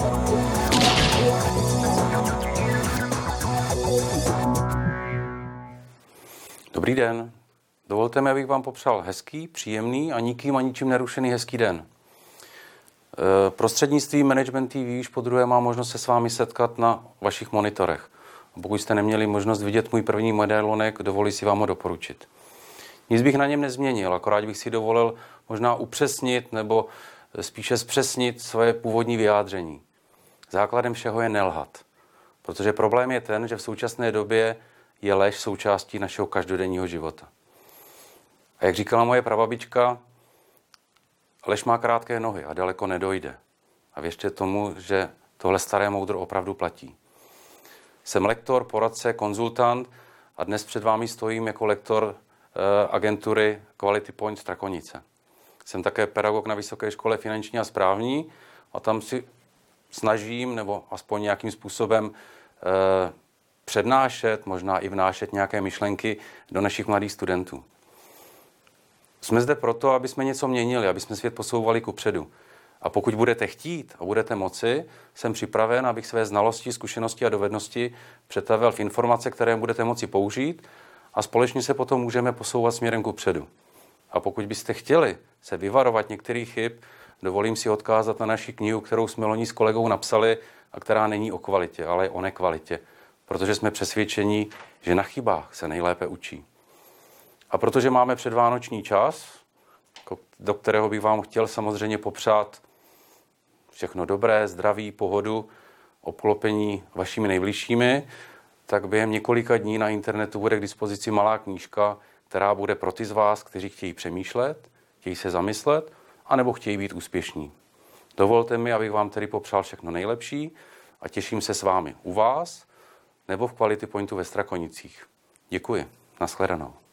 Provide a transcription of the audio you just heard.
Dobrý den. Dovolte mi, abych vám popřál hezký, příjemný a nikým a ničím nerušený hezký den. Prostřednictvím Management TV již podruhé mám možnost se s vámi setkat na vašich monitorech. Pokud jste neměli možnost vidět můj první medailonek, dovolím si vám ho doporučit. Nic bych na něm nezměnil, akorát bych si dovolil možná upřesnit nebo spíše zpřesnit svoje původní vyjádření. Základem všeho je nelhat, protože problém je ten, že v současné době je lež součástí našeho každodenního života. A jak říkala moje prababička, lež má krátké nohy a daleko nedojde. A věřte tomu, že tohle staré moudro opravdu platí. Jsem lektor, poradce, konzultant a dnes před vámi stojím jako lektor agentury Quality Point Strakonice. Jsem také pedagog na Vysoké škole finanční a správní a tam si snažím, nebo aspoň nějakým způsobem přednášet, možná i vnášet nějaké myšlenky do našich mladých studentů. Jsme zde proto, aby jsme něco měnili, aby jsme svět posouvali kupředu. A pokud budete chtít a budete moci, jsem připraven, abych své znalosti, zkušenosti a dovednosti přetavil v informace, které budete moci použít a společně se potom můžeme posouvat směrem kupředu. A pokud byste chtěli se vyvarovat některých chyb, dovolím si odkázat na naši knihu, kterou jsme loni s kolegou napsali a která není o kvalitě, ale o nekvalitě. Protože jsme přesvědčeni, že na chybách se nejlépe učí. A protože máme předvánoční čas, do kterého bych vám chtěl samozřejmě popřát všechno dobré, zdraví, pohodu, obklopení vašimi nejbližšími, tak během několika dní na internetu bude k dispozici malá knížka, která bude pro ty z vás, kteří chtějí přemýšlet, chtějí se zamyslet, anebo chtějí být úspěšní. Dovolte mi, abych vám tedy popřál všechno nejlepší a těším se s vámi u vás nebo v Quality Pointu ve Strakonicích. Děkuji. Nashledanou.